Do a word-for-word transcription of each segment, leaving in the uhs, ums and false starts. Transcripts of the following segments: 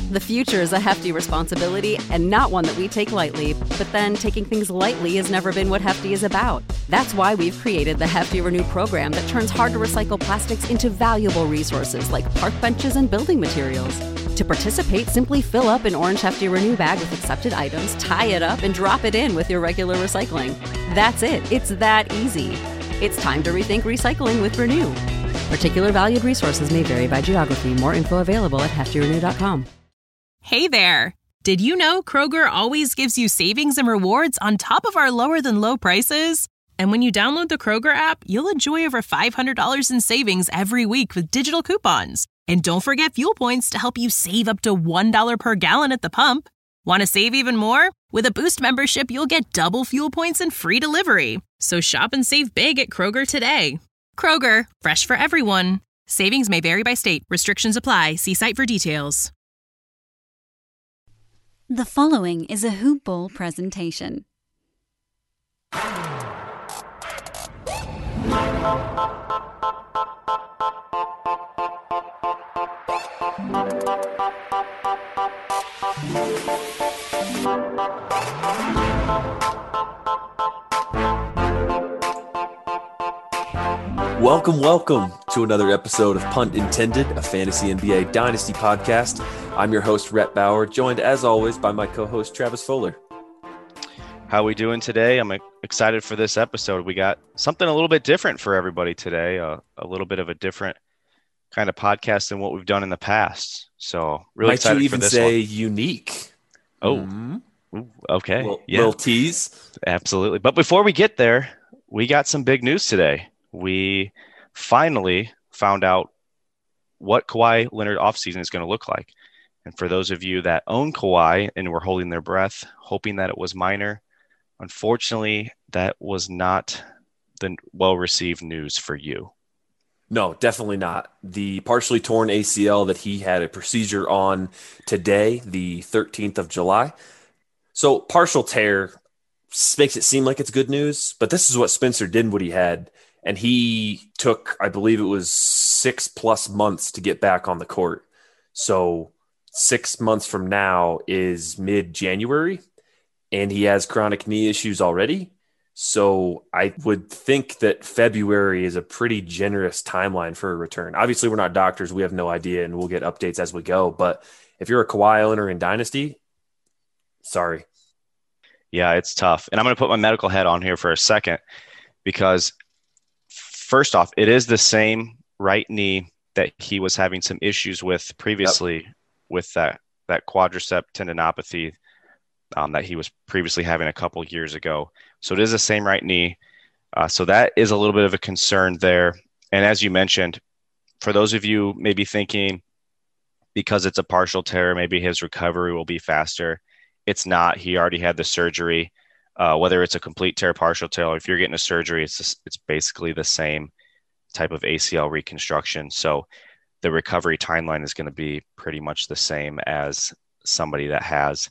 The future is a hefty responsibility and not one that we take lightly, but then taking things lightly has never been what Hefty is about. That's why we've created the Hefty Renew program that turns hard-to-recycle plastics into valuable resources like park benches and building materials. To participate, simply fill up an orange Hefty Renew bag with accepted items, tie it up, and drop it in with your regular recycling. That's it. It's that easy. It's time to rethink recycling with Renew. Particular valued resources may vary by geography. More info available at hefty renew dot com. Hey there! Did you know Kroger always gives you savings and rewards on top of our lower-than-low prices? And when you download the Kroger app, you'll enjoy over five hundred dollars in savings every week with digital coupons. And don't forget fuel points to help you save up to one dollar per gallon at the pump. Want to save even more? With a Boost membership, you'll get double fuel points and free delivery. So shop and save big at Kroger today. Kroger, fresh for everyone. Savings may vary by state. Restrictions apply. See site for details. The following is a Hoop Ball presentation. Welcome, welcome to another episode of Punt Intended, a fantasy N B A dynasty podcast. I'm your host, Rhett Bauer, joined as always by my co-host, Travis Fuller. How we doing today? I'm excited for this episode. We got something a little bit different for everybody today, uh, a little bit of a different kind of podcast than what we've done in the past. So really Might excited you even for this say one. Unique? Oh, mm-hmm. Ooh, okay. Little, yeah. little tease. Absolutely. But before we get there, we got some big news today. We finally found out what Kawhi Leonard offseason is going to look like. And for those of you that own Kawhi and were holding their breath, hoping that it was minor, unfortunately, that was not the well-received news for you. No, definitely not. The partially torn A C L that he had a procedure on today, the thirteenth of July. So partial tear makes it seem like it's good news, but this is what Spencer Dinwiddie had. And he took, I believe it was six plus months to get back on the court. So six months from now is mid-January, and he has chronic knee issues already. So I would think that February is a pretty generous timeline for a return. Obviously, we're not doctors. We have no idea, and we'll get updates as we go. But if you're a Kawhi owner in Dynasty, sorry. Yeah, it's tough. And I'm going to put my medical hat on here for a second because first off, it is the same right knee that he was having some issues with previously yep. with that, that quadricep tendinopathy um, that he was previously having a couple of years ago. So it is the same right knee. Uh, so that is a little bit of a concern there. And as you mentioned, for those of you maybe thinking because it's a partial tear, maybe his recovery will be faster. It's not. He already had the surgery. Uh, whether it's a complete tear, partial tear, or if you're getting a surgery, it's just, it's basically the same type of A C L reconstruction. So the recovery timeline is going to be pretty much the same as somebody that has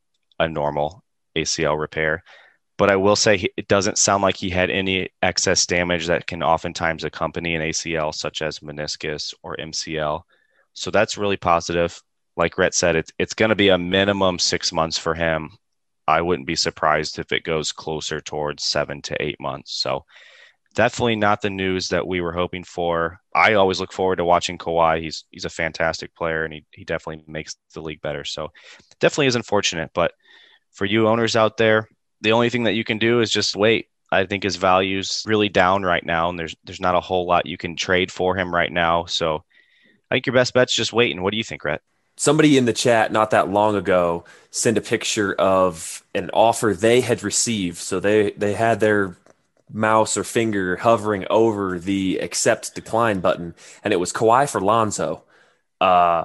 a normal A C L repair. But I will say he, it doesn't sound like he had any excess damage that can oftentimes accompany an A C L, such as meniscus or M C L. So that's really positive. Like Rhett said, it's, it's going to be a minimum six months for him. I wouldn't be surprised if it goes closer towards seven to eight months. So definitely not the news that we were hoping for. I always look forward to watching Kawhi. He's he's a fantastic player, and he, he definitely makes the league better. So definitely is unfortunate. But for you owners out there, the only thing that you can do is just wait. I think his value's really down right now, and there's there's not a whole lot you can trade for him right now. So I think your best bet's just waiting. What do you think, Rhett? Somebody in the chat not that long ago sent a picture of an offer they had received. So they, they had their mouse or finger hovering over the accept decline button, and it was Kawhi for Lonzo. Uh,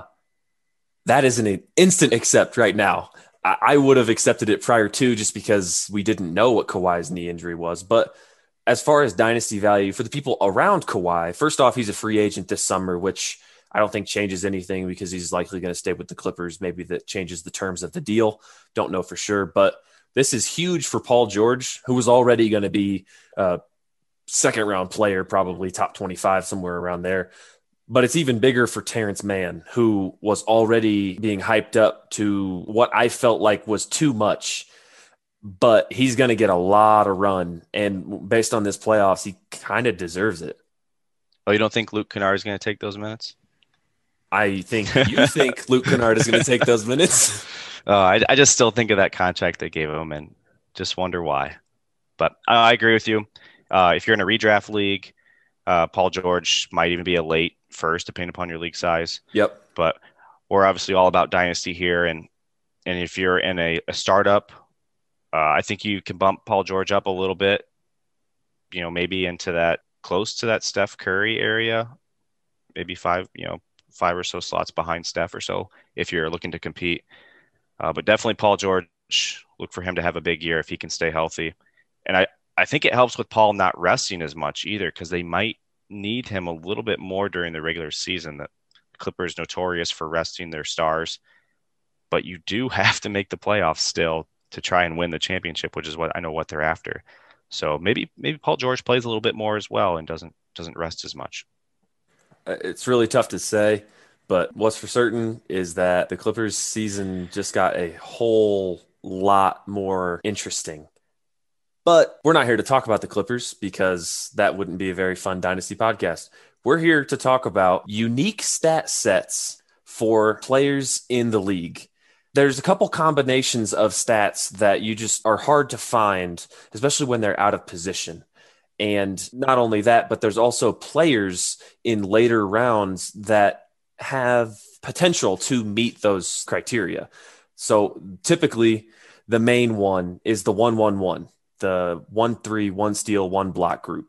that is an instant accept right now. I, I would have accepted it prior to just because we didn't know what Kawhi's knee injury was. But as far as dynasty value for the people around Kawhi, first off, he's a free agent this summer, which I don't think changes anything because he's likely going to stay with the Clippers. Maybe that changes the terms of the deal. Don't know for sure, but this is huge for Paul George, who was already going to be a second round player, probably top twenty-five, somewhere around there. But it's even bigger for Terrence Mann, who was already being hyped up to what I felt like was too much. But he's going to get a lot of run. And based on this playoffs, he kind of deserves it. Oh, you don't think Luke Kennard is going to take those minutes? I think you think Luke Kennard is going to take those minutes. Uh, I, I just still think of that contract they gave him and just wonder why. But uh, I agree with you. Uh, if you're in a redraft league, uh, Paul George might even be a late first, depending upon your league size. Yep. But we're obviously all about dynasty here. And, and if you're in a, a startup, uh, I think you can bump Paul George up a little bit, you know, maybe into that close to that Steph Curry area, maybe five, you know, five or so slots behind Steph or so if you're looking to compete. Uh, but definitely Paul George, look for him to have a big year if he can stay healthy. And I, I think it helps with Paul not resting as much either, because they might need him a little bit more during the regular season. The Clippers notorious for resting their stars, but you do have to make the playoffs still to try and win the championship, which is what I know what they're after. So maybe maybe Paul George plays a little bit more as well and doesn't doesn't rest as much. It's really tough to say. But what's for certain is that the Clippers season just got a whole lot more interesting. But we're not here to talk about the Clippers because that wouldn't be a very fun Dynasty podcast. We're here to talk about unique stat sets for players in the league. There's a couple combinations of stats that you just are hard to find, especially when they're out of position. And not only that, but there's also players in later rounds that have potential to meet those criteria. So typically the main one is the one one one, the one three, one steal, one block group.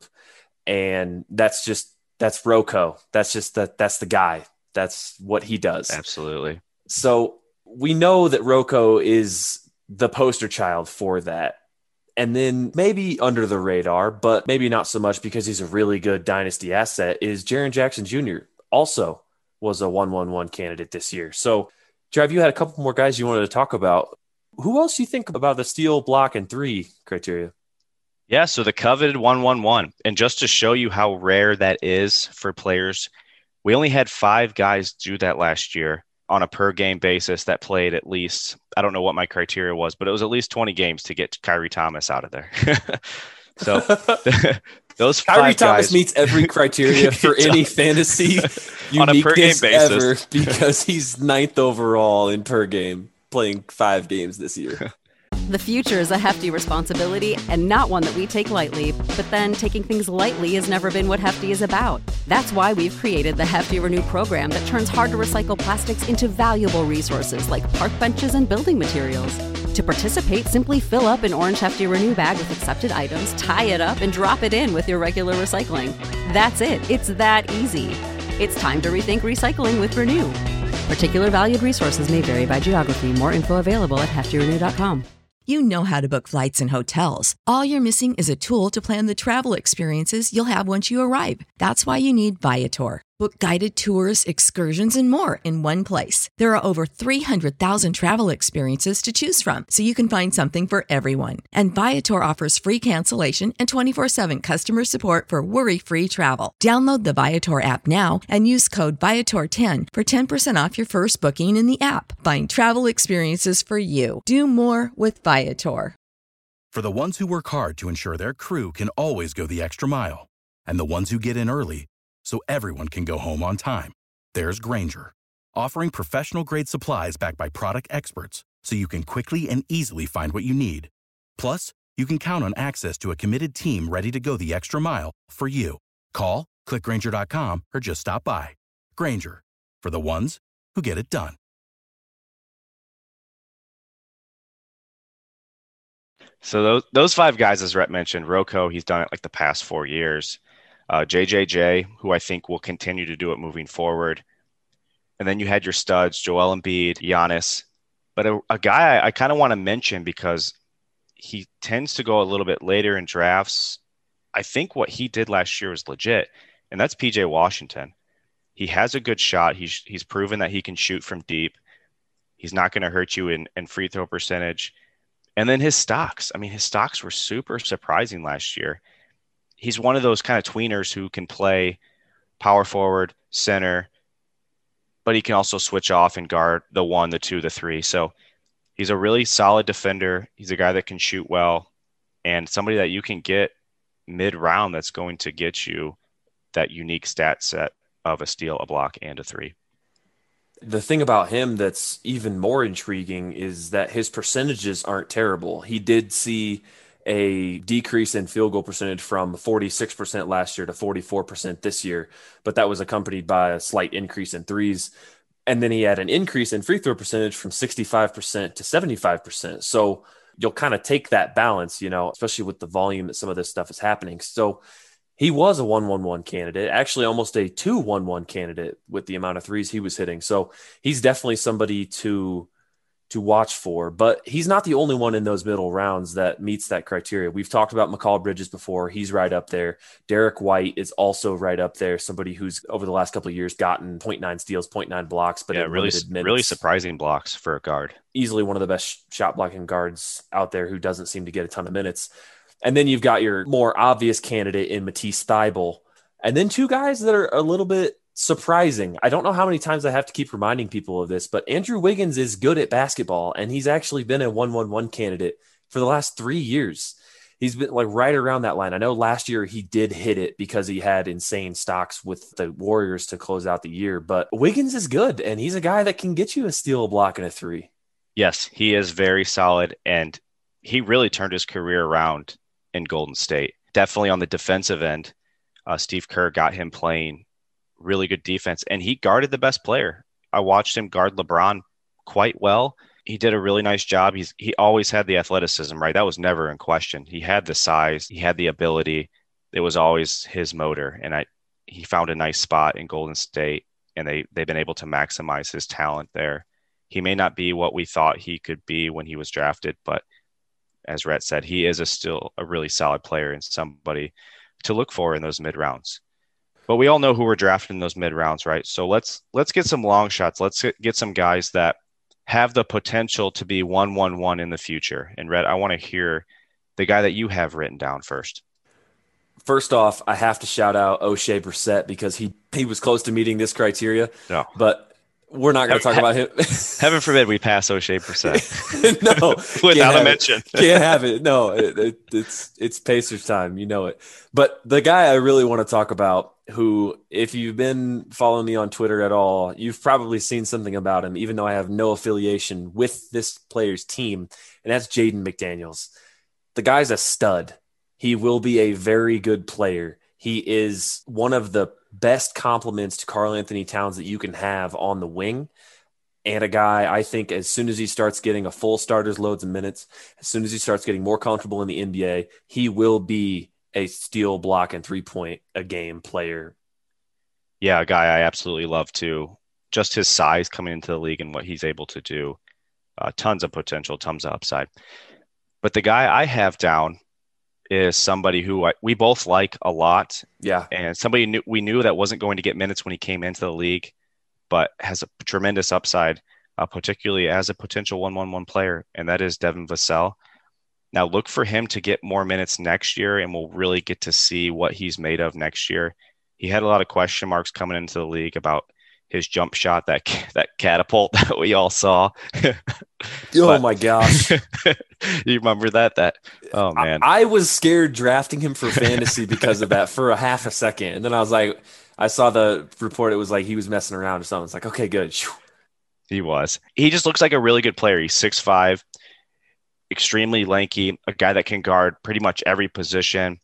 And that's just, that's Rocco. That's just that that's the guy. That's what he does. Absolutely. So we know that Rocco is the poster child for that. And then maybe under the radar, but maybe not so much because he's a really good dynasty asset, is Jaren Jackson Junior Also was a one one one candidate this year. So, Trav, you had a couple more guys you wanted to talk about. Who else do you think about the steal, block, and three criteria? Yeah, so the coveted one one one. And just to show you how rare that is for players, we only had five guys do that last year on a per game basis that played at least, I don't know what my criteria was, but it was at least twenty games to get Kyrie Thomas out of there. So those five Kyrie Thomas guys, meets every criteria for any fantasy on a per game uniqueness basis ever because he's ninth overall in per game, playing five games this year. The future is a hefty responsibility and not one that we take lightly, but then taking things lightly has never been what Hefty is about. That's why we've created the Hefty Renew program that turns hard-to-recycle plastics into valuable resources like park benches and building materials. To participate, simply fill up an orange Hefty Renew bag with accepted items, tie it up, and drop it in with your regular recycling. That's it. It's that easy. It's time to rethink recycling with Renew. Particular valued resources may vary by geography. More info available at hefty renew dot com. You know how to book flights and hotels. All you're missing is a tool to plan the travel experiences you'll have once you arrive. That's why you need Viator. Book guided tours, excursions, and more in one place. There are over three hundred thousand travel experiences to choose from, so you can find something for everyone. And Viator offers free cancellation and twenty-four seven customer support for worry-free travel. Download the Viator app now and use code Viator ten for ten percent off your first booking in the app. Find travel experiences for you. Do more with Viator. For the ones who work hard to ensure their crew can always go the extra mile, and the ones who get in early so everyone can go home on time, there's Grainger, offering professional-grade supplies backed by product experts so you can quickly and easily find what you need. Plus, you can count on access to a committed team ready to go the extra mile for you. Call, click Grainger dot com, or just stop by. Grainger, for the ones who get it done. So those those five guys, as Rhett mentioned, Rocco, he's done it like the past four years. Uh, J J J, who I think will continue to do it moving forward. And then you had your studs, Joel Embiid, Giannis. But a, a guy I, I kind of want to mention because he tends to go a little bit later in drafts. I think what he did last year was legit, and that's P J Washington. He has a good shot. He's, he's proven that he can shoot from deep. He's not going to hurt you in, in free throw percentage. And then his stocks. I mean, his stocks were super surprising last year. He's one of those kind of tweeners who can play power forward, center, but he can also switch off and guard the one, the two, the three. So he's a really solid defender. He's a guy that can shoot well, and somebody that you can get mid-round that's going to get you that unique stat set of a steal, a block, and a three. The thing about him that's even more intriguing is that his percentages aren't terrible. He did see a decrease in field goal percentage from forty-six percent last year to forty-four percent this year, but that was accompanied by a slight increase in threes. And then he had an increase in free throw percentage from sixty-five percent to seventy-five percent. So you'll kind of take that balance, you know, especially with the volume that some of this stuff is happening. So he was a one one one candidate, actually almost a two one one candidate with the amount of threes he was hitting. So he's definitely somebody to to watch for, but he's not the only one in those middle rounds that meets that criteria. We've talked about McCall Bridges before. He's right up there. Derek White is also right up there. Somebody who's over the last couple of years gotten zero point nine steals, zero point nine blocks, but yeah, really, really surprising blocks for a guard. Easily one of the best shot blocking guards out there who doesn't seem to get a ton of minutes. And then you've got your more obvious candidate in Matisse Thybulle. And then two guys that are a little bit surprising. I don't know how many times I have to keep reminding people of this, but Andrew Wiggins is good at basketball, and he's actually been a one one one candidate for the last three years. He's been like right around that line. I know last year he did hit it because he had insane stocks with the Warriors to close out the year, but Wiggins is good, and he's a guy that can get you a steal, a block, and a three. Yes, he is very solid, and he really turned his career around in Golden State. Definitely on the defensive end, uh, Steve Kerr got him playing really good defense, and he guarded the best player. I watched him guard LeBron quite well. He did a really nice job. He's he always had the athleticism, right? That was never in question. He had the size, he had the ability. It was always his motor, and I he found a nice spot in Golden State, and they they've been able to maximize his talent there. He may not be what we thought he could be when he was drafted, but as Rhett said, he is a still a really solid player and somebody to look for in those mid rounds. But we all know who we're drafting in those mid rounds, right? So let's let's get some long shots. Let's get, get some guys that have the potential to be one one one in the future. And Rhett, I want to hear the guy that you have written down first. First off, I have to shout out O'Shea Brissett because he he was close to meeting this criteria. No. But we're not going to talk about him. Heaven forbid we pass O'Shea Brissett. No, without a mention. Can't have it. No, it, it, it's it's Pacers time. You know it. But the guy I really want to talk about, who, if you've been following me on Twitter at all, you've probably seen something about him, even though I have no affiliation with this player's team, and that's Jaden McDaniels. The guy's a stud. He will be a very good player. He is one of the best compliments to Karl Anthony Towns that you can have on the wing. And a guy, I think, as soon as he starts getting a full starter's loads of minutes, as soon as he starts getting more comfortable in the N B A, he will be a steal, block, and three-point a game player. Yeah, a guy I absolutely love too. Just his size coming into the league and what he's able to do. Uh, tons of potential, tons of upside. But the guy I have down is somebody who I, we both like a lot. Yeah. And somebody knew, we knew that wasn't going to get minutes when he came into the league, but has a tremendous upside, uh, particularly as a potential one one one player, and that is Devin Vassell. Now look for him to get more minutes next year, and we'll really get to see what he's made of next year. He had a lot of question marks coming into the league about his jump shot, that that catapult that we all saw. Oh but, my gosh. You remember that? That oh man. I, I was scared drafting him for fantasy because of that for a half a second. And then I was like, I saw the report, it was like he was messing around or something. It's like, okay, good. He was. He just looks like a really good player. He's six five, extremely lanky, a guy that can guard pretty much every position.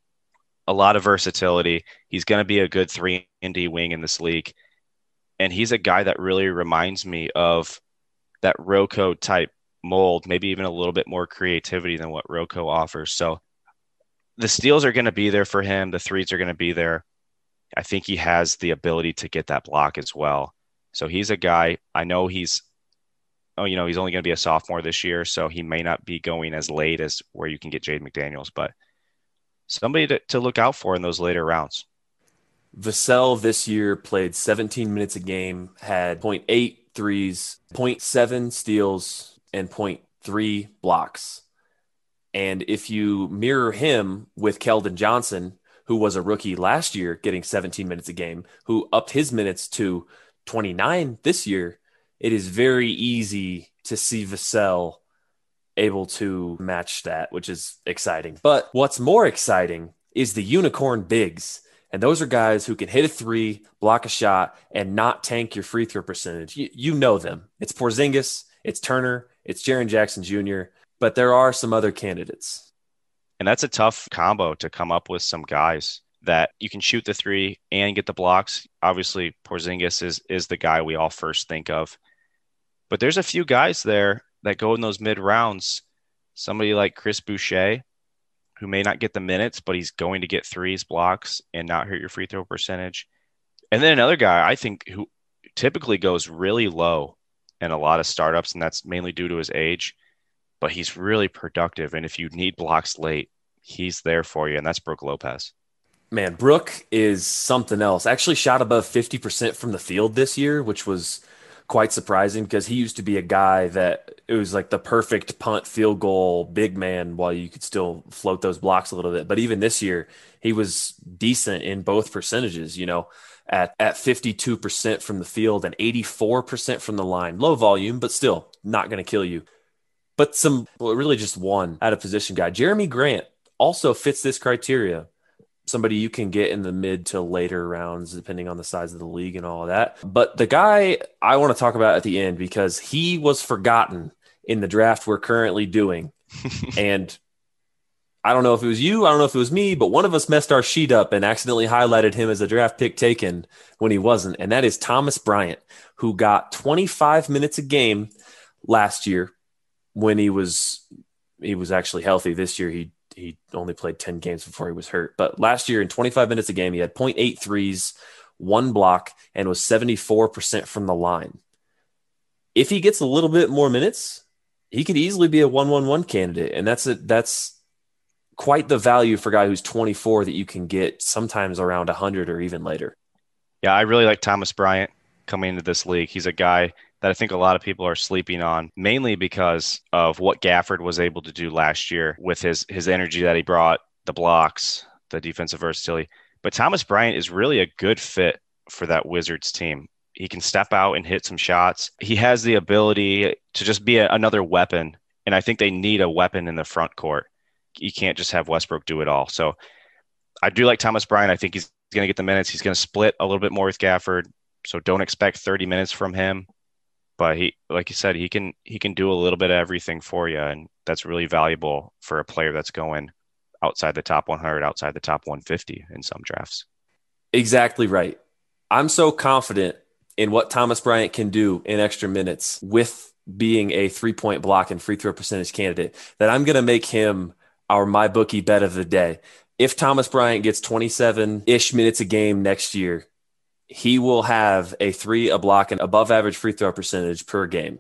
A lot of versatility. He's going to be a good three and D wing in this league. And he's a guy that really reminds me of that Rocco type mold, maybe even a little bit more creativity than what Rocco offers. So the steals are going to be there for him. The threes are going to be there. I think he has the ability to get that block as well. So he's a guy, I know he's, oh, you know, he's only going to be a sophomore this year, so he may not be going as late as where you can get Jaden McDaniels, but somebody to, to look out for in those later rounds. Vassell this year played seventeen minutes a game, had zero point eight threes, zero point seven steals, and zero point three blocks. And if you mirror him with Keldon Johnson, who was a rookie last year, getting seventeen minutes a game, who upped his minutes to twenty-nine this year, it is very easy to see Vassell able to match that, which is exciting. But what's more exciting is the unicorn bigs. And those are guys who can hit a three, block a shot, and not tank your free throw percentage. You, you know them. It's Porzingis, it's Turner, it's Jaren Jackson Junior, but there are some other candidates. And that's a tough combo to come up with some guys that you can shoot the three and get the blocks. Obviously, Porzingis is, is the guy we all first think of. But there's a few guys there that go in those mid rounds. Somebody like Chris Boucher, who may not get the minutes, but he's going to get threes, blocks, and not hurt your free throw percentage. And then another guy I think who typically goes really low in a lot of startups, and that's mainly due to his age, but he's really productive. And if you need blocks late, he's there for you, and that's Brook Lopez. Man, Brook is something else. Actually shot above fifty percent from the field this year, which was quite surprising because he used to be a guy that it was like the perfect punt field goal big man while you could still float those blocks a little bit. But even this year, he was decent in both percentages, you know, at, at fifty-two percent from the field and eighty-four percent from the line. Low volume, but still not going to kill you. But some, well, really just one out of position guy. Jeremy Grant also fits this criteria. Somebody you can get in the mid to later rounds, depending on the size of the league and all of that. But the guy I want to talk about at the end, because he was forgotten in the draft we're currently doing. And I don't know if it was you, I don't know if it was me, but one of us messed our sheet up and accidentally highlighted him as a draft pick taken when he wasn't. And that is Thomas Bryant, who got twenty-five minutes a game last year when he was he was actually healthy. This year he He only played ten games before he was hurt. But last year in twenty-five minutes a game, he had zero point eight threes, one block, and was seventy-four percent from the line. If he gets a little bit more minutes, he could easily be a one one one candidate. And that's a, that's quite the value for a guy who's twenty-four that you can get sometimes around one hundred or even later. Yeah, I really like Thomas Bryant coming into this league. He's a guy that I think a lot of people are sleeping on, mainly because of what Gafford was able to do last year with his his energy that he brought, the blocks, the defensive versatility. But Thomas Bryant is really a good fit for that Wizards team. He can step out and hit some shots. He has the ability to just be a, another weapon, and I think they need a weapon in the front court. You can't just have Westbrook do it all. So I do like Thomas Bryant. I think he's going to get the minutes. He's going to split a little bit more with Gafford, so don't expect thirty minutes from him. But he, like you said, he can he can do a little bit of everything for you, and that's really valuable for a player that's going outside the top one hundred, outside the top one fifty in some drafts. Exactly right. I'm so confident in what Thomas Bryant can do in extra minutes with being a three-point block and free throw percentage candidate that I'm going to make him our MyBookie bet of the day. If Thomas Bryant gets twenty-seven-ish minutes a game next year, he will have a three, a block, and above average free throw percentage per game.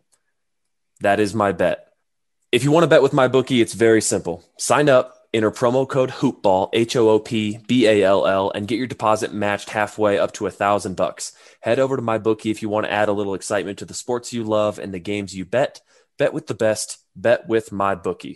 That is my bet. If you want to bet with MyBookie, it's very simple. Sign up, enter promo code HOOPBALL, H O O P B A L L, and get your deposit matched halfway up to a thousand bucks. Head over to MyBookie if you want to add a little excitement to the sports you love and the games you bet. Bet with the best. Bet with MyBookie.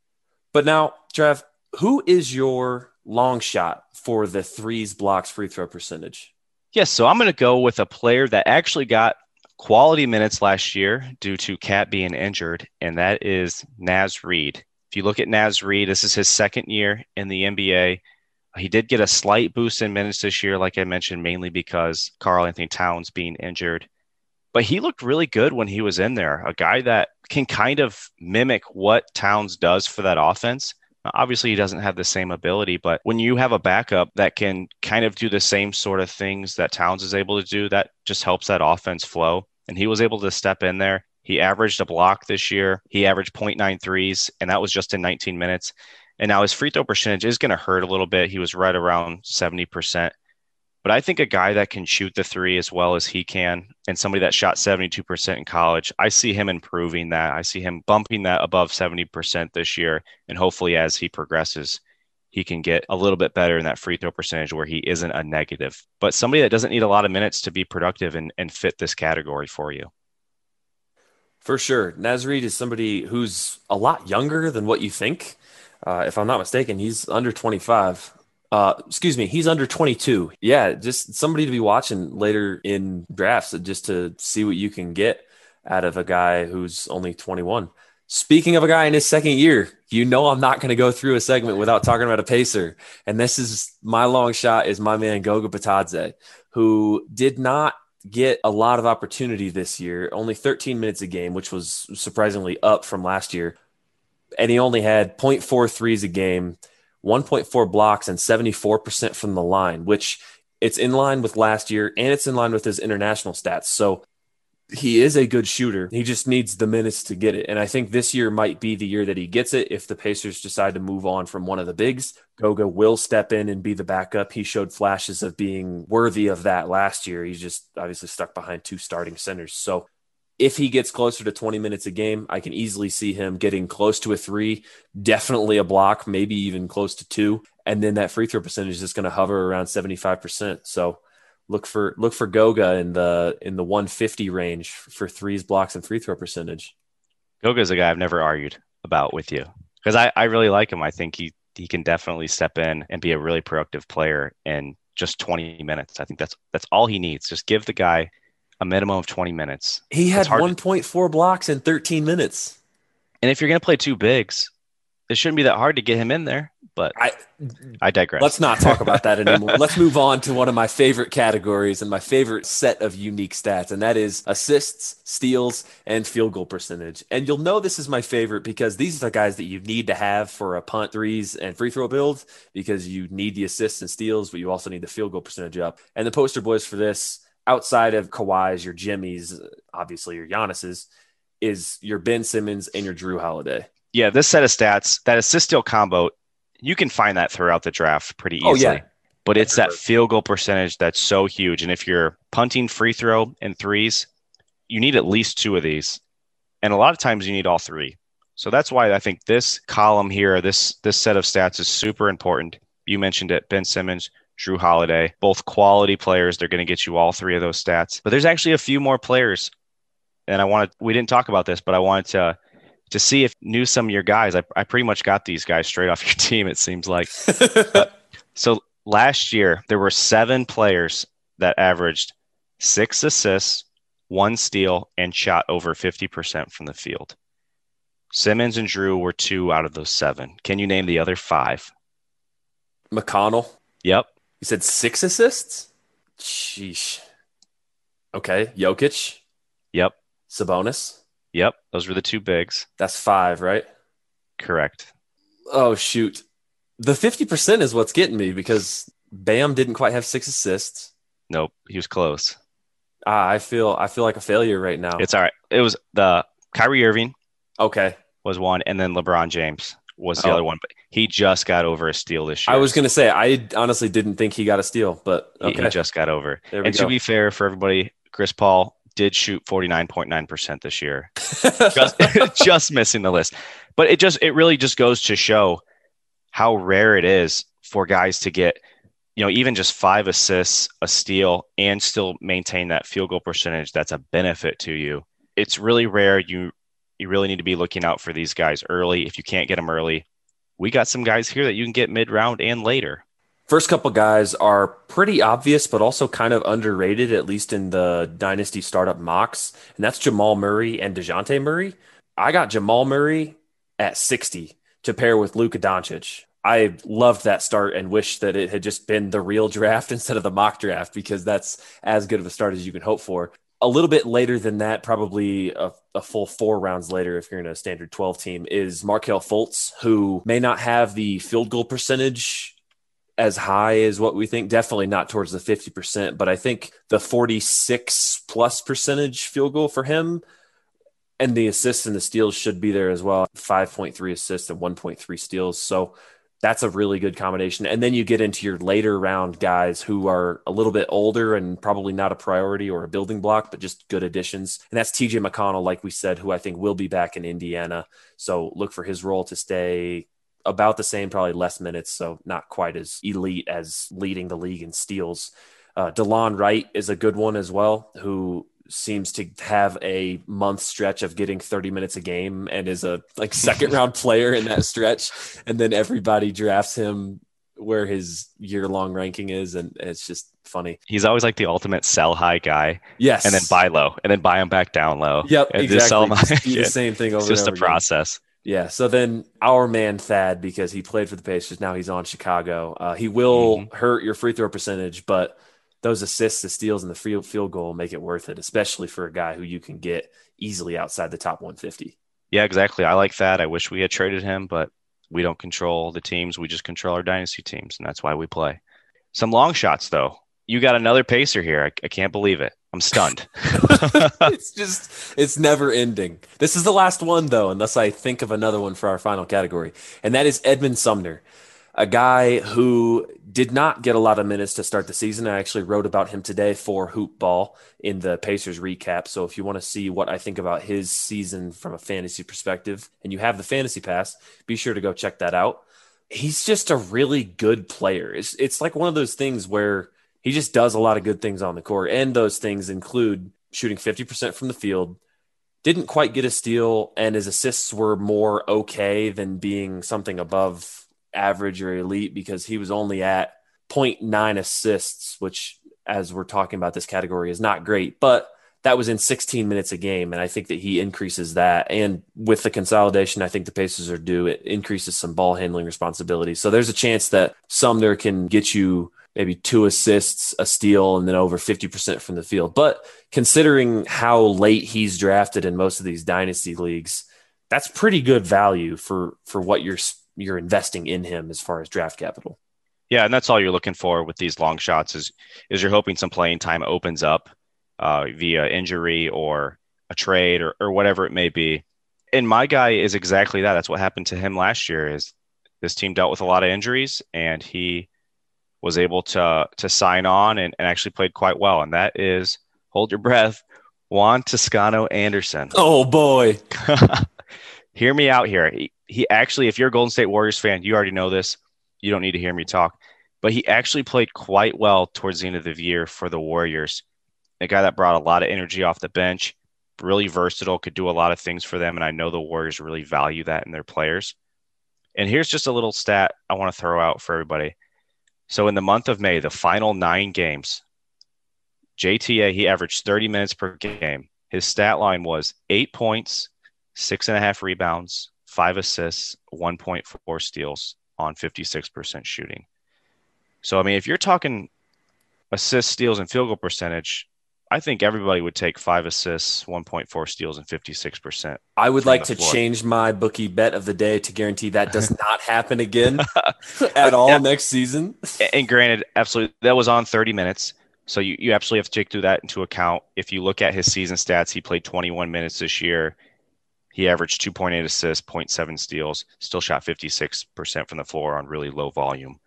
But now, Trav, who is your long shot for the threes, blocks, free throw percentage? Yes, so I'm going to go with a player that actually got quality minutes last year due to Cat being injured, and that is Naz Reid. If you look at Naz Reid, this is his second year in the N B A. He did get a slight boost in minutes this year, like I mentioned, mainly because Karl-Anthony Towns being injured. But he looked really good when he was in there, a guy that can kind of mimic what Towns does for that offense. Obviously, he doesn't have the same ability, but when you have a backup that can kind of do the same sort of things that Towns is able to do, that just helps that offense flow. And he was able to step in there. He averaged a block this year. He averaged zero point nine threes, and that was just in nineteen minutes. And now his free throw percentage is going to hurt a little bit. He was right around seventy percent. But I think a guy that can shoot the three as well as he can, and somebody that shot seventy-two percent in college, I see him improving that. I see him bumping that above seventy percent this year. And hopefully as he progresses, he can get a little bit better in that free throw percentage where he isn't a negative. But somebody that doesn't need a lot of minutes to be productive and, and fit this category for you. For sure. Naz Reid is somebody who's a lot younger than what you think. Uh, if I'm not mistaken, he's under twenty-five. Uh, excuse me, he's under twenty-two. Yeah, just somebody to be watching later in drafts just to see what you can get out of a guy who's only twenty-one. Speaking of a guy in his second year, you know I'm not going to go through a segment without talking about a pacer. And this is my long shot is my man Goga Bitadze, who did not get a lot of opportunity this year, only thirteen minutes a game, which was surprisingly up from last year. And he only had zero point four threes a game, one point four blocks, and seventy-four percent from the line, which it's in line with last year, and it's in line with his international stats. So he is a good shooter. He just needs the minutes to get it. And I think this year might be the year that he gets it. If the Pacers decide to move on from one of the bigs, Goga will step in and be the backup. He showed flashes of being worthy of that last year. He's just obviously stuck behind two starting centers. So if he gets closer to twenty minutes a game, I can easily see him getting close to a three, definitely a block, maybe even close to two. And then that free throw percentage is just going to hover around seventy-five percent. So look for look for Goga in the in the one fifty range for threes, blocks, and free throw percentage. Goga is a guy I've never argued about with you because I, I really like him. I think he he can definitely step in and be a really productive player in just twenty minutes. I think that's that's all he needs. Just give the guy a minimum of twenty minutes. He had one point four blocks in thirteen minutes. And if you're going to play two bigs, it shouldn't be that hard to get him in there. But I, I digress. Let's not talk about that anymore. Let's move on to one of my favorite categories and my favorite set of unique stats, and that is assists, steals, and field goal percentage. And you'll know this is my favorite because these are the guys that you need to have for a punt, threes, and free throw build because you need the assists and steals, but you also need the field goal percentage up. And the poster boys for this, outside of Kawhi's, your Jimmy's, obviously your Giannis's, is your Ben Simmons and your Drew Holiday. Yeah, this set of stats, that assist steal combo, you can find that throughout the draft pretty easily. Oh, yeah. But it's that field goal percentage that's so huge. And if you're punting free throw and threes, you need at least two of these. And a lot of times you need all three. So that's why I think this column here, this this set of stats is super important. You mentioned it, Ben Simmons, Drew Holiday, both quality players. They're going to get you all three of those stats. But there's actually a few more players. And I wanted, we didn't talk about this, but I wanted to to see if you knew some of your guys. I, I pretty much got these guys straight off your team, it seems like. But, so last year, there were seven players that averaged six assists, one steal, and shot over fifty percent from the field. Simmons and Drew were two out of those seven. Can you name the other five? McConnell. Yep. You said six assists? Sheesh. Okay. Jokic. Yep. Sabonis. Yep. Those were the two bigs. That's five, right? Correct. Oh, shoot. The fifty percent is what's getting me because Bam didn't quite have six assists. Nope. He was close. Ah, I feel I feel like a failure right now. It's all right. It was the Kyrie Irving. Okay. Was one, and then LeBron James was the oh. other one. But he just got over a steal this year. I was going to say, I honestly didn't think he got a steal, but okay. He, he just got over. There we and go. to be fair for everybody, Chris Paul did shoot forty-nine point nine percent this year. just, just missing the list. But it just it really just goes to show how rare it is for guys to get, you know, even just five assists, a steal, and still maintain that field goal percentage that's a benefit to you. It's really rare. You you really need to be looking out for these guys early. If you can't get them early, we got some guys here that you can get mid-round and later. First couple guys are pretty obvious, but also kind of underrated, at least in the Dynasty startup mocks, and that's Jamal Murray and DeJounte Murray. I got Jamal Murray at sixty to pair with Luka Doncic. I loved that start and wish that it had just been the real draft instead of the mock draft because that's as good of a start as you can hope for. A little bit later than that, probably a, a full four rounds later, if you're in a standard twelve team, is Markelle Fultz, who may not have the field goal percentage as high as what we think, definitely not towards the fifty percent, but I think the forty-six plus percentage field goal for him and the assists and the steals should be there as well. five point three assists and one point three steals. So that's a really good combination. And then you get into your later round guys who are a little bit older and probably not a priority or a building block, but just good additions. And that's T J McConnell, like we said, who I think will be back in Indiana. So look for his role to stay about the same, probably less minutes, so not quite as elite as leading the league in steals. Uh, DeLon Wright is a good one as well, who seems to have a month stretch of getting thirty minutes a game and is a like second round player in that stretch. And then everybody drafts him where his year-long ranking is, and it's just funny. He's always like the ultimate sell high guy. Yes. And then buy low, and then buy him back down low. Yep, and exactly. Just sell him just do yeah. the same thing over It's just and a over process. Again. Yeah, so then our man Thad, because he played for the Pacers, now he's on Chicago. Uh, he will mm-hmm. hurt your free throw percentage, but those assists, the steals, and the field field goal make it worth it, especially for a guy who you can get easily outside the top one fifty. Yeah, exactly. I like that. I wish we had traded him, but we don't control the teams. We just control our dynasty teams, and that's why we play. Some long shots, though. You got another Pacer here. I, I can't believe it. I'm stunned. It's just, it's never ending. This is the last one, though, unless I think of another one for our final category, and that is Edmund Sumner, a guy who did not get a lot of minutes to start the season. I actually wrote about him today for Hoop Ball in the Pacers recap. So if you want to see what I think about his season from a fantasy perspective, and you have the Fantasy Pass, be sure to go check that out. He's just a really good player. It's, it's like one of those things where he just does a lot of good things on the court, and those things include shooting fifty percent from the field, didn't quite get a steal, and his assists were more okay than being something above average or elite, because he was only at zero point nine assists, which, as we're talking about this category, is not great, but that was in sixteen minutes a game. And I think that he increases that. And with the consolidation, I think the Pacers are due. It increases some ball handling responsibility. So there's a chance that Sumner can get you maybe two assists, a steal, and then over fifty percent from the field. But considering how late he's drafted in most of these dynasty leagues, that's pretty good value for, for what you're you're investing in him as far as draft capital. Yeah, and that's all you're looking for with these long shots is is you're hoping some playing time opens up uh, via injury or a trade or, or whatever it may be. And my guy is exactly that. That's what happened to him last year. Is this team dealt with a lot of injuries, and he was able to to sign on and, and actually played quite well. And that is, hold your breath, Juan Toscano Anderson. Oh, boy. Hear me out here. He, he actually, if you're a Golden State Warriors fan, you already know this. You don't need to hear me talk. But he actually played quite well towards the end of the year for the Warriors. A guy that brought a lot of energy off the bench, really versatile, could do a lot of things for them. And I know the Warriors really value that in their players. And here's just a little stat I want to throw out for everybody. So in the month of May, the final nine games, J T A, he averaged thirty minutes per game. His stat line was eight points, six and a half rebounds, five assists, one point four steals on fifty-six percent shooting. So, I mean, if you're talking assists, steals, and field goal percentage, I think everybody would take five assists, one point four steals, and fifty-six percent. I would like to floor. change my bookie bet of the day to guarantee that does not happen again at all yeah. next season. And granted, absolutely, that was on thirty minutes. So you, you absolutely have to take that into account. If you look at his season stats, he played twenty-one minutes this year. He averaged two point eight assists, zero point seven steals, still shot fifty-six percent from the floor on really low volume.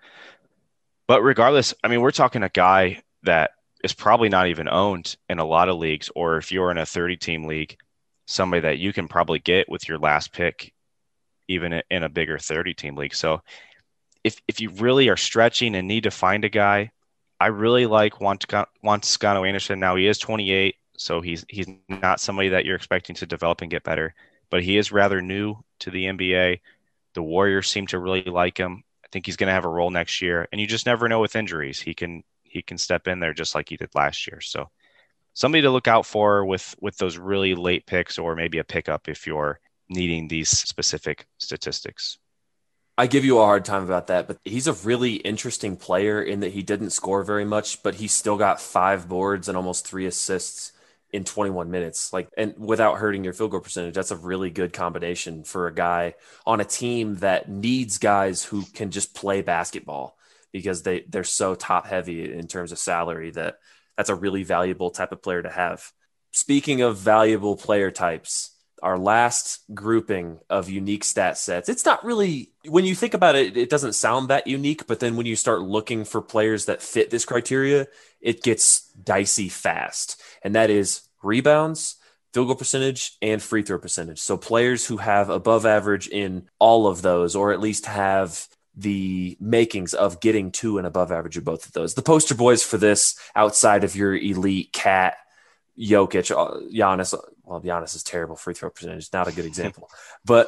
But regardless, I mean, we're talking a guy that is probably not even owned in a lot of leagues, or if you're in a thirty-team league, somebody that you can probably get with your last pick, even in a bigger thirty-team league. So if if you really are stretching and need to find a guy, I really like Juan Toscano Anderson. Now, he is twenty-eight, so he's he's not somebody that you're expecting to develop and get better, but he is rather new to the N B A. The Warriors seem to really like him. I think he's going to have a role next year, and you just never know with injuries. He can he can step in there just like he did last year. So somebody to look out for with, with those really late picks, or maybe a pickup if you're needing these specific statistics. I give you a hard time about that, but he's a really interesting player in that he didn't score very much, but he still got five boards and almost three assists in twenty-one minutes, like, and without hurting your field goal percentage. That's a really good combination for a guy on a team that needs guys who can just play basketball, because they, they're so top heavy in terms of salary that that's a really valuable type of player to have. Speaking of valuable player types, our last grouping of unique stat sets, it's not really, when you think about it, it doesn't sound that unique, but then when you start looking for players that fit this criteria, it gets dicey fast. And that is rebounds, field goal percentage, and free throw percentage. So players who have above average in all of those, or at least have the makings of getting to an above average of both of those. The poster boys for this, outside of your elite Cat, Jokic, Giannis, well, Giannis is terrible free throw percentage, not a good example, but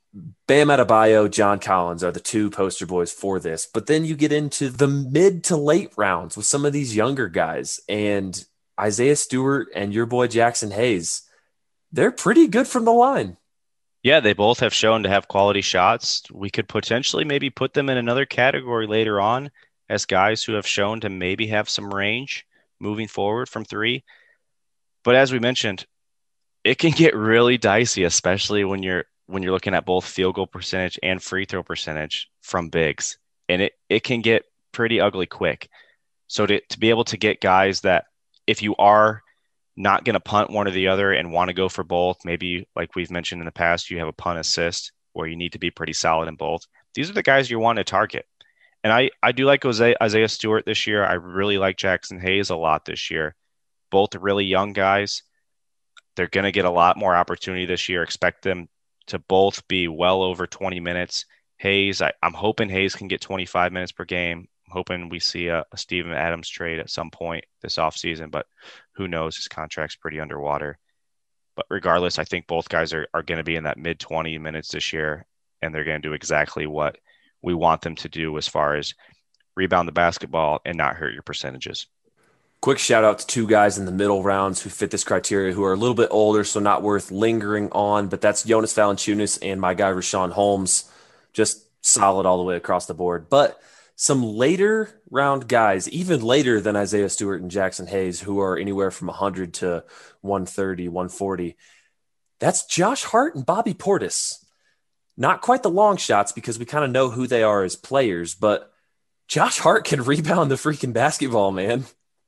Bam Adebayo, John Collins are the two poster boys for this. But then you get into the mid to late rounds with some of these younger guys, and Isaiah Stewart and your boy Jackson Hayes, they're pretty good from the line. Yeah, they both have shown to have quality shots. We could potentially maybe put them in another category later on as guys who have shown to maybe have some range moving forward from three. But as we mentioned, it can get really dicey, especially when you're when you're looking at both field goal percentage and free throw percentage from bigs. And it, it can get pretty ugly quick. So to, to be able to get guys that if you are not going to punt one or the other and want to go for both, maybe like we've mentioned in the past, you have a punt assist where you need to be pretty solid in both. These are the guys you want to target. And I, I do like Isaiah, Isaiah Stewart this year. I really like Jackson Hayes a lot this year. Both really young guys. They're going to get a lot more opportunity this year. Expect them to both be well over twenty minutes. Hayes, I, I'm hoping Hayes can get twenty-five minutes per game. I'm hoping we see a, a Steven Adams trade at some point this offseason, but who knows? His contract's pretty underwater. But regardless, I think both guys are, are going to be in that mid twenty minutes this year, and they're going to do exactly what we want them to do as far as rebound the basketball and not hurt your percentages. Quick shout out to two guys in the middle rounds who fit this criteria, who are a little bit older, so not worth lingering on, but that's Jonas Valanciunas and my guy Rashawn Holmes. Just solid all the way across the board. But some later round guys, even later than Isaiah Stewart and Jackson Hayes, who are anywhere from one hundred to one thirty, one forty. That's Josh Hart and Bobby Portis. Not quite the long shots because we kind of know who they are as players, but Josh Hart can rebound the freaking basketball, man.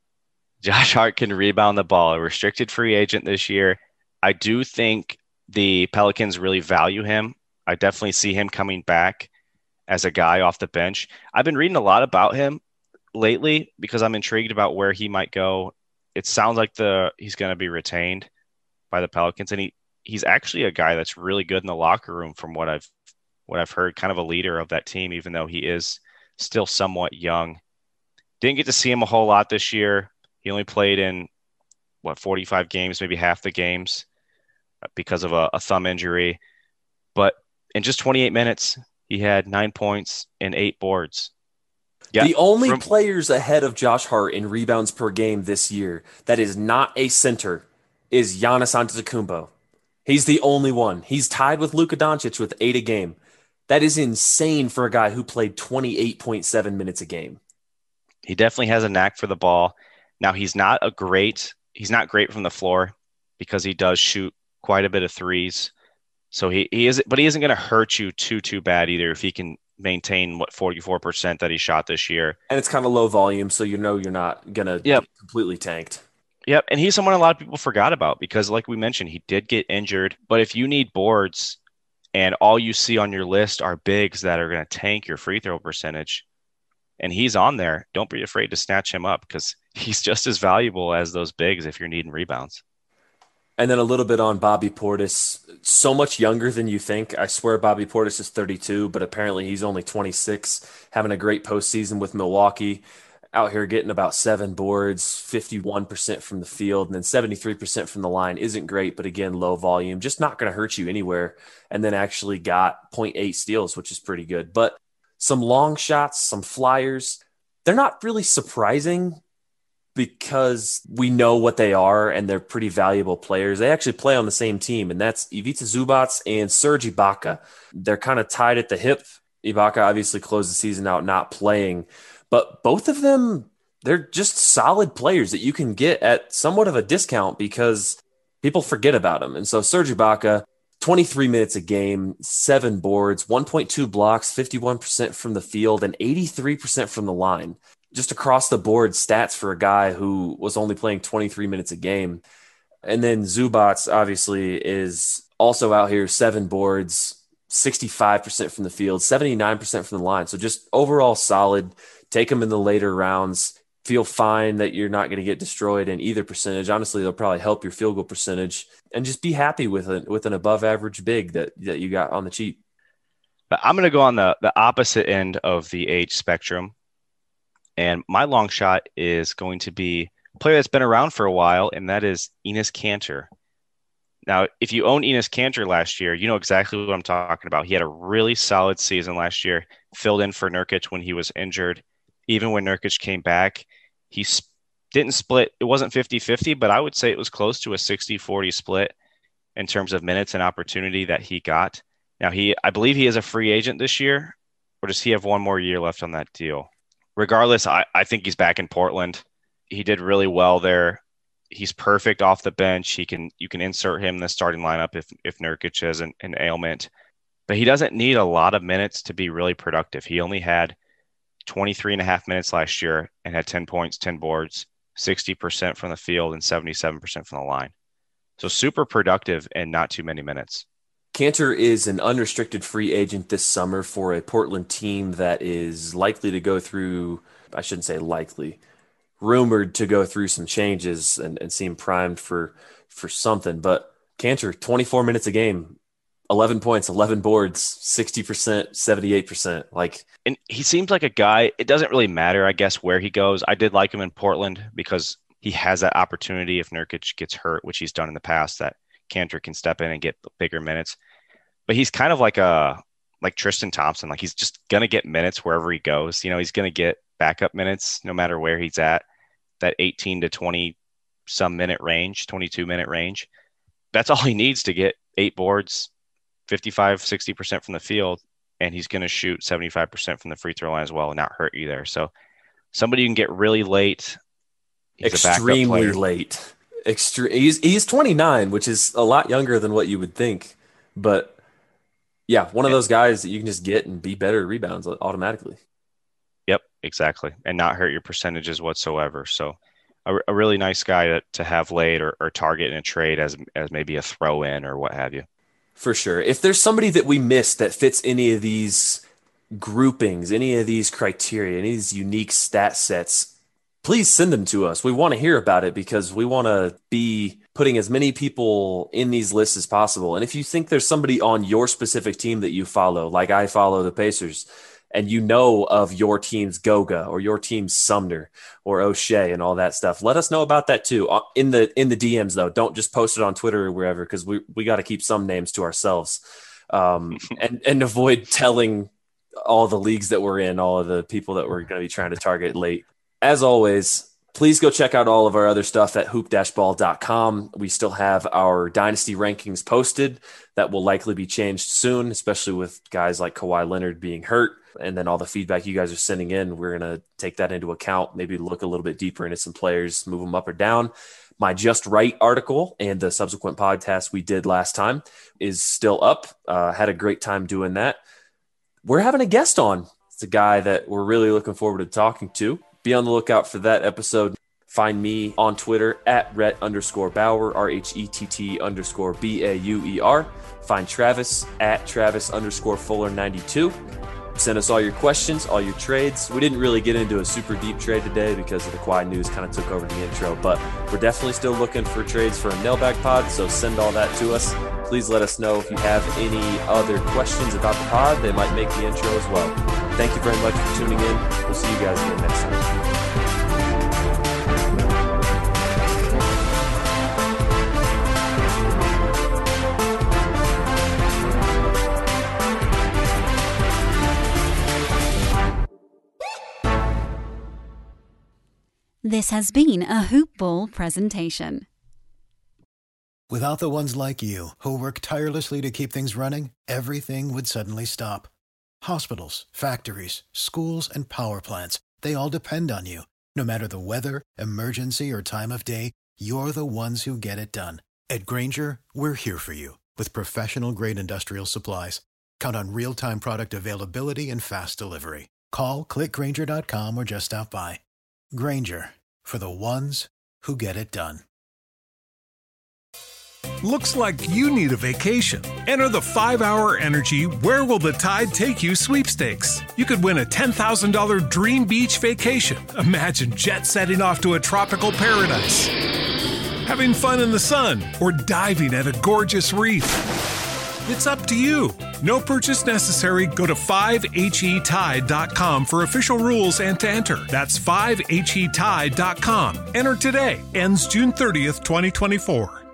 Josh Hart can rebound the ball, a restricted free agent this year. I do think the Pelicans really value him. I definitely see him coming back as a guy off the bench. I've been reading a lot about him lately because I'm intrigued about where he might go. It sounds like the he's going to be retained by the Pelicans, and he, he's actually a guy that's really good in the locker room from what I've what I've heard, kind of a leader of that team, even though he is still somewhat young. Didn't get to see him a whole lot this year. He only played in, what, forty-five games, maybe half the games because of a, a thumb injury. But in just twenty-eight minutes, he had nine points and eight boards. Yeah, the only from- players ahead of Josh Hart in rebounds per game this year that is not a center is Giannis Antetokounmpo. He's the only one. He's tied with Luka Doncic with eight a game. That is insane for a guy who played twenty-eight point seven minutes a game. He definitely has a knack for the ball. Now, he's not a great, he's not great from the floor because he does shoot quite a bit of threes. So he, he is, but he isn't going to hurt you too, too bad either if he can maintain what forty-four percent that he shot this year. And it's kind of low volume, so you know you're not going to yep. be completely tanked. Yep. And he's someone a lot of people forgot about because, like we mentioned, he did get injured. But if you need boards and all you see on your list are bigs that are going to tank your free throw percentage, and he's on there, don't be afraid to snatch him up because he's just as valuable as those bigs if you're needing rebounds. And then a little bit on Bobby Portis. So much younger than you think. I swear Bobby Portis is thirty-two, but apparently he's only twenty-six, having a great postseason with Milwaukee, out here getting about seven boards, fifty-one percent from the field, and then seventy-three percent from the line. Isn't great, but again, low volume, just not going to hurt you anywhere. And then actually got zero point eight steals, which is pretty good. But some long shots, some flyers, they're not really surprising because we know what they are and they're pretty valuable players. They actually play on the same team, and that's Ivica Zubac and Serge Ibaka. They're kind of tied at the hip. Ibaka obviously closed the season out not playing, but both of them, they're just solid players that you can get at somewhat of a discount because people forget about them. And so Serge Ibaka, twenty-three minutes a game, seven boards, one point two blocks, fifty-one percent from the field, and eighty-three percent from the line. Just across the board stats for a guy who was only playing twenty-three minutes a game. And then Zubac obviously is also out here, seven boards, sixty-five percent from the field, seventy-nine percent from the line. So just overall solid. Take them in the later rounds. Feel fine that you're not going to get destroyed in either percentage. Honestly, they'll probably help your field goal percentage, and just be happy with it with an above average big that, that you got on the cheap. But I'm going to go on the, the opposite end of the age spectrum. And my long shot is going to be a player that's been around for a while, and that is Enes Kanter. Now, if you own Enes Kanter last year, you know exactly what I'm talking about. He had a really solid season last year, filled in for Nurkic when he was injured. Even when Nurkic came back, he sp- didn't split. It wasn't fifty-fifty, but I would say it was close to a sixty forty split in terms of minutes and opportunity that he got. Now, he, I believe he is a free agent this year, or does he have one more year left on that deal? Regardless, I, I think he's back in Portland. He did really well there. He's perfect off the bench. He can you can insert him in the starting lineup if if Nurkic has an, an ailment. But he doesn't need a lot of minutes to be really productive. He only had twenty-three and a half minutes last year and had ten points, ten boards, sixty percent from the field and seventy-seven percent from the line. So super productive and not too many minutes. Kanter is an unrestricted free agent this summer for a Portland team that is likely to go through, I shouldn't say likely, rumored to go through some changes and, and seem primed for, for something. But Kanter, twenty-four minutes a game, eleven points, eleven boards, sixty percent, seventy-eight percent. Like, and he seems like a guy, it doesn't really matter, I guess, where he goes. I did like him in Portland because he has that opportunity if Nurkic gets hurt, which he's done in the past, that Kanter can step in and get bigger minutes. But he's kind of like a like Tristan Thompson. Like, he's just going to get minutes wherever he goes. You know, he's going to get backup minutes no matter where he's at, that eighteen to twenty some minute range, twenty-two minute range. That's all he needs to get eight boards, fifty-five, sixty percent from the field, and he's going to shoot seventy-five percent from the free throw line as well and not hurt you there. So somebody you can get really late. He's extremely late. Extre- he's, he's twenty-nine, which is a lot younger than what you would think. But yeah, one of those guys that you can just get and be better at rebounds automatically. Yep, exactly. And not hurt your percentages whatsoever. So a, a really nice guy to, to have late or, or target in a trade as as maybe a throw in or what have you. For sure. If there's somebody that we missed that fits any of these groupings, any of these criteria, any of these unique stat sets, please send them to us. We want to hear about it because we want to be putting as many people in these lists as possible. And if you think there's somebody on your specific team that you follow, like I follow the Pacers, and you know of your team's Goga or your team's Sumner or O'Shea and all that stuff, let us know about that too. In the in the D Ms, though, don't just post it on Twitter or wherever, because we, we got to keep some names to ourselves um, and, and avoid telling all the leagues that we're in, all of the people that we're going to be trying to target late. As always, please go check out all of our other stuff at hoop dash ball dot com. We still have our dynasty rankings posted that will likely be changed soon, especially with guys like Kawhi Leonard being hurt. And then all the feedback you guys are sending in, we're going to take that into account, maybe look a little bit deeper into some players, move them up or down. My Just Right article and the subsequent podcast we did last time is still up. Uh, had a great time doing that. We're having a guest on. It's a guy that we're really looking forward to talking to. Be on the lookout for that episode. Find me on Twitter at Rhett underscore Bauer, R H E T T underscore B A U E R. Find Travis at Travis underscore Fuller ninety-two. Send us all your questions, all your trades. We didn't really get into a super deep trade today because of the Kawhi news kind of took over the intro, but we're definitely still looking for trades for a mailbag pod, so send all that to us. Please let us know if you have any other questions about the pod. They might make the intro as well. Thank you very much for tuning in. We'll see you guys again next time. This has been a Hoop Ball presentation. Without the ones like you, who work tirelessly to keep things running, everything would suddenly stop. Hospitals, factories, schools, and power plants, they all depend on you. No matter the weather, emergency, or time of day, you're the ones who get it done. At Grainger, we're here for you with professional-grade industrial supplies. Count on real-time product availability and fast delivery. Call, click Grainger dot com, or just stop by. Grainger, for the ones who get it done. Looks like you need a vacation. Enter the five hour Energy Where Will the Tide Take You sweepstakes. You could win a ten thousand dollars dream beach vacation. Imagine jet setting off to a tropical paradise, having fun in the sun, or diving at a gorgeous reef. It's up to you. No purchase necessary. Go to five H E tide dot com for official rules and to enter. That's five H E tide dot com. Enter today. Ends June thirtieth, twenty twenty-four.